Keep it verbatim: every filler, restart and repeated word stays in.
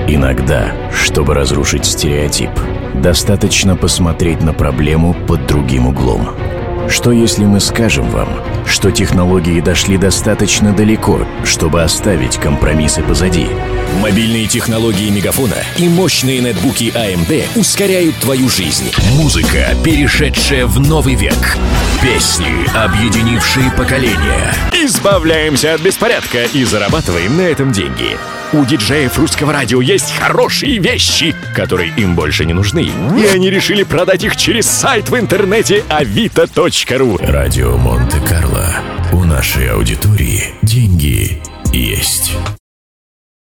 Иногда, чтобы разрушить стереотип, достаточно посмотреть на проблему под другим углом. Что если мы скажем вам, что технологии дошли достаточно далеко, чтобы оставить компромиссы позади? Мобильные технологии Мегафона и мощные нетбуки а эм дэ ускоряют твою жизнь. Музыка, перешедшая в новый век. Песни, объединившие поколения. Избавляемся от беспорядка и зарабатываем на этом деньги. У диджеев русского радио есть хорошие вещи, которые им больше не нужны. И они решили продать их через сайт в интернете авито точка ру. Радио Монте-Карло. У нашей аудитории деньги есть.